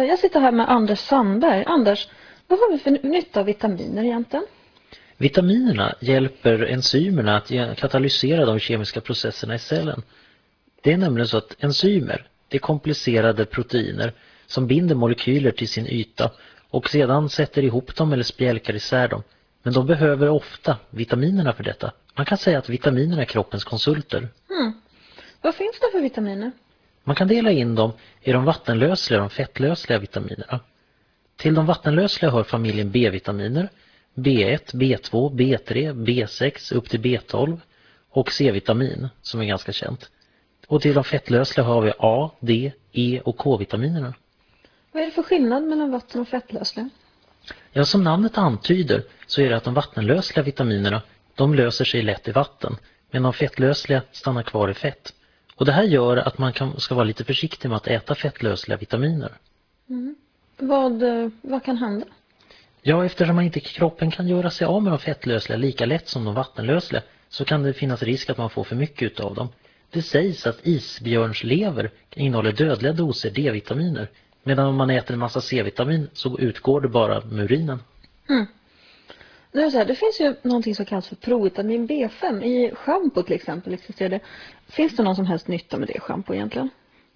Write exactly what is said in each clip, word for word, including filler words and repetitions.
Jag sitter här med Anders Sandberg. Anders, vad har vi för nytta av vitaminer egentligen? Vitaminerna hjälper enzymerna att katalysera de kemiska processerna i cellen. Det är nämligen så att enzymer, det är komplicerade proteiner som binder molekyler till sin yta och sedan sätter ihop dem eller spjälkar isär dem. Men de behöver ofta vitaminerna för detta. Man kan säga att vitaminerna är kroppens konsulter. Hmm. Vad finns det för vitaminer? Man kan dela in dem i de vattenlösliga och de fettlösliga vitaminerna. Till de vattenlösliga hör familjen B-vitaminer, B ett, B två, B tre, B sex upp till B tolv och C-vitamin som är ganska känt. Och till de fettlösliga har vi A, D, E och K-vitaminerna. Vad är det för skillnad mellan vatten och fettlösliga? Ja, som namnet antyder så är det att de vattenlösliga vitaminerna, de löser sig lätt i vatten, men de fettlösliga stannar kvar i fett. Och det här gör att man kan, ska vara lite försiktig med att äta fettlösliga vitaminer. Mm. Vad, vad kan hända? Ja, eftersom man inte kroppen kan göra sig av med de fettlösliga lika lätt som de vattenlösliga så kan det finnas risk att man får för mycket av dem. Det sägs att isbjörnslever innehåller dödliga doser D-vitaminer, medan om man äter en massa C-vitamin så utgår det bara med urinen. Mm. Det, är så här, det finns ju någonting som kallas för provitamin B fem i shampoo till exempel. Existerar det. Finns det någon som helst nytta med det shampoo egentligen?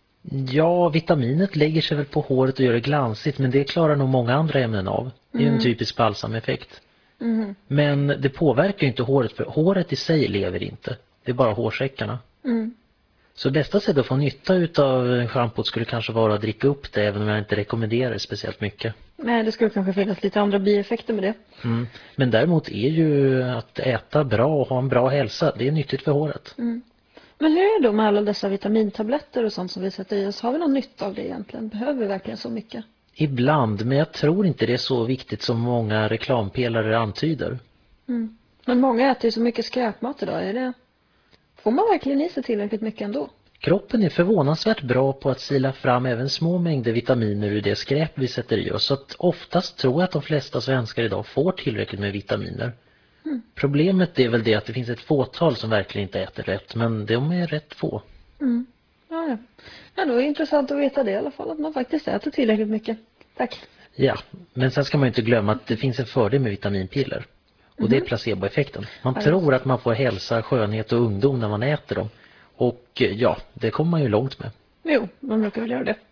Ja, vitaminet lägger sig väl på håret och gör det glansigt, men det klarar nog många andra ämnen av. Det är ju Mm. en typisk balsameffekt. Mm. Men det påverkar ju inte håret, för håret i sig lever inte. Det är bara hårsäckarna. Mm. Så bästa sättet att få nytta av schampot skulle kanske vara att dricka upp det, även om jag inte rekommenderar det speciellt mycket. Nej, det skulle kanske finnas lite andra bieffekter med det. Mm. Men däremot är ju att äta bra och ha en bra hälsa, det är nyttigt för håret. Mm. Men hur är det då med alla dessa vitamintabletter och sånt som vi sätter i oss? Har vi någon nytta av det egentligen? Behöver vi verkligen så mycket? Ibland, men jag tror inte det är så viktigt som många reklampelare antyder. Mm. Men många äter ju så mycket skräpmat idag. Är det... Får man verkligen i sig tillräckligt mycket ändå? Kroppen är förvånansvärt bra på att sila fram även små mängder vitaminer ur det skräp vi sätter i oss. Så att oftast tror jag att de flesta svenskar idag får tillräckligt med vitaminer. Mm. Problemet är väl det att det finns ett fåtal som verkligen inte äter rätt. Men de är rätt få. Mm. Ja, ja. Ja, då är det intressant att veta det i alla fall. Att man faktiskt äter tillräckligt mycket. Tack. Ja, men sen ska man ju inte glömma att det finns en fördel med vitaminpiller. Och mm. det är placeboeffekten. Man ja, tror att man får hälsa, skönhet och ungdom när man äter dem. Och ja, det kommer man ju långt med. Jo, man brukar väl göra det.